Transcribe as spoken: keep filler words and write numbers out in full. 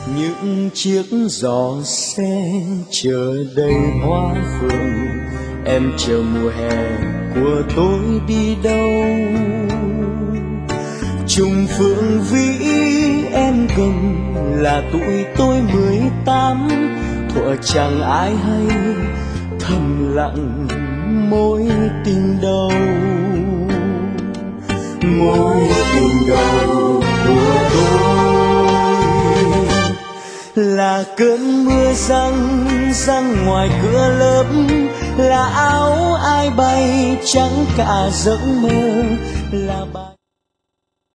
những chiếc giỏ xe chờ đầy hoa phượng, em chờ mùa hè của tôi đi đâu. Trùng phượng vĩ em gần là tuổi tôi mười tám, thuở chẳng ai hay thầm lặng mối tình đầu. Mối tình đầu của tôi là cơn mưa răng răng ngoài cửa lớp, là áo ai bay trắng cả giấc mơ, là bài